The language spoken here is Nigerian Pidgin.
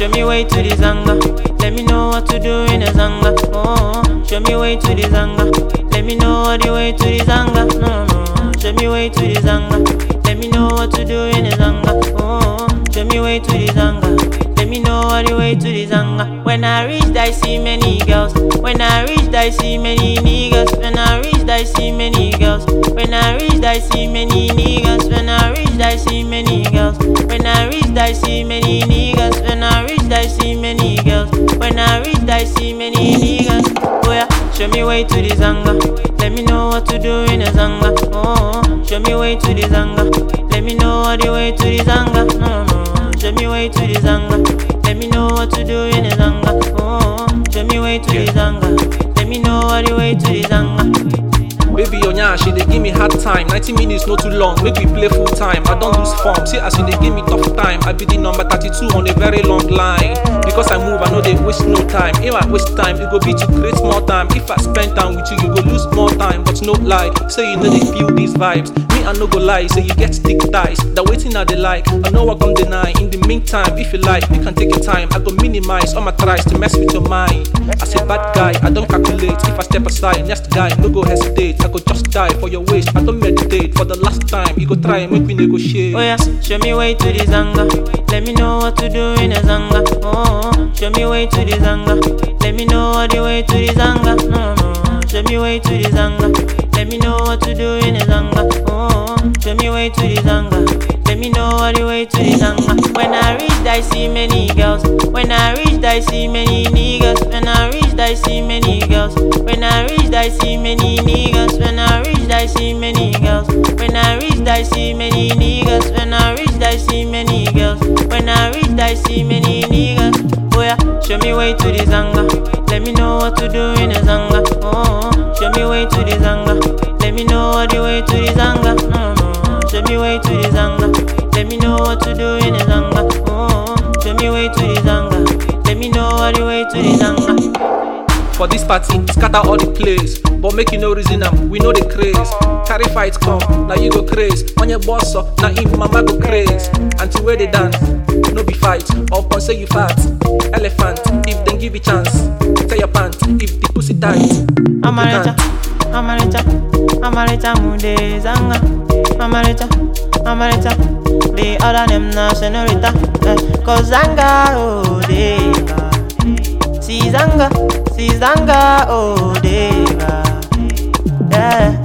show me way to the zanga. Let me know what to do in a zanga. Oh, show me way to the zanga. Let me know what the way to the zanga. No, no, show me way to the zanga. Let me know what to do in a zanga. Oh, show me way to the zanga. Let me know what the way to the zanga. When I reach, I see many girls. When I reach, I see many niggas. When I reach, I see many girls. When I reach, I see many niggas. When I reach, I see many girls. When I reach, I see many niggas. When I reach, I see many girls. When I reach, I see many niggas. Oh yeah, show me way to the zanga. Let me know what to do in a zanga. Oh, show me way to the zanga. Let me know what the way to the zanga. No, no, show me way to the zanga. Let me know what to do in a zanga. Oh, show me way to the zanga. Let me know what the way to the zanga. Baby Onya, she dey give me hard time. 90 minutes not too long, make we play full time. I don't lose form, see as you dey give me tough time. I be the number 32 on a very long line. Because I move, I know they waste no time. If I waste time, it go be to create more time. If I spend time with you, you go lose more time. But no lie, say you know they feel these vibes. Me, I no go lie, say you get stick ties. The waiting I they like, I know I come deny. In the meantime, if you like, you can take your time. I go minimize all my tries to mess with your mind. As a bad guy, I don't calculate. If I step aside, next guy, no go hesitate. I go just die for your waist. I don't meditate. For the last time, you go try and make me negotiate. Oh yeah, show me way to the zanga. Let me know what to do in a zanga. Oh, show me way to the zanga. Let me know what the way to the zanga. No, no, show me way to the zanga. Let me know what to do in a zanga. Oh, show me way to the zanga. Let me know what the way to the zanga. When I reach, I see many girls. When I reach, I see many niggas. When I reach, I see many girls. When I reach, I see many niggas. When I reach, I see many girls. When I reach, I see many niggas. When I reach, I see many girls. When I reach, I see many niggas. Oh yeah, show me way to the zanga. Let me know what to do in a zanga. Oh, show me way to the zanga. Let me know what the way to the zanga. No, no, show me way to the zanga. Let me know what to do in a zanga. Oh, show me way to the zanga. Let me know what the way to the zanga. For this party, scatter all the place. But make you no reason we know the craze. Carry fight come, now you go craze. On your boss up, now him mama go craze. Until where they dance, no be fight. Or upon say you fat, elephant. If they give you chance, tell your pants. If the pussy tight, Amareta, Amareta, Amareta mude zanga. Amareta, Amareta, the other name na senorita. Cause zanga oh deva. Si zanga, oh deva. Yeah.